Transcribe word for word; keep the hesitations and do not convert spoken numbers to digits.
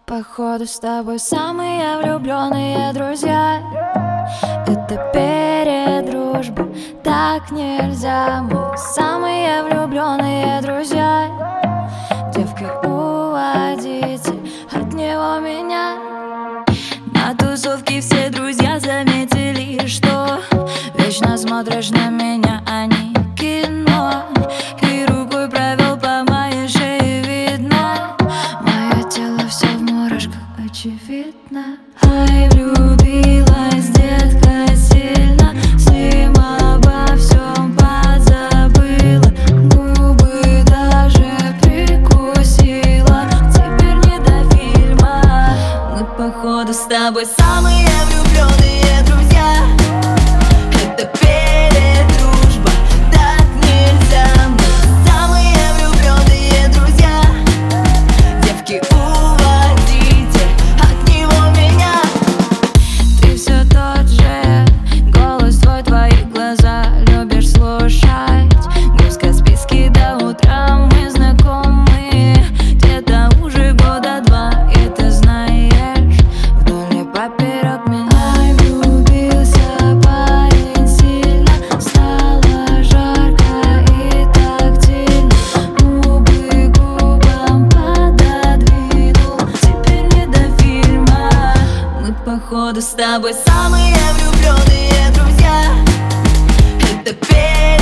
походу с тобой самые влюбленные друзья. Это перед дружбой, так нельзя. Мы самые влюбленные друзья. Девки, уводите от него меня. На тусовке все друзья заметили, что вечно смотришь на меня, а не кино. И рукой провел по моей шее, видно. Мое тело все в мурашках, очевидно. Ай, влюбилась, детка, сильно. Всем обо всем позабыла. Губы даже прикусила. Теперь не до фильма. Мы, походу, с тобой самые влюбленные друзья. Это перед дружба, так нельзя. Мы самые влюбленные друзья. Девки, уводите от него меня. Ты все тот же, голос твой, твои глаза любишь слушать. Грустка списки до утра, мы знакомы где-то уже года два, и ты знаешь, вдоль и поперек меня. Ай, влюбился парень сильно, стало жарко и тактильно. Губы губам пододвинул, теперь не до фильма. Мы, походу, с тобой самые влюбленные друзья. Это перед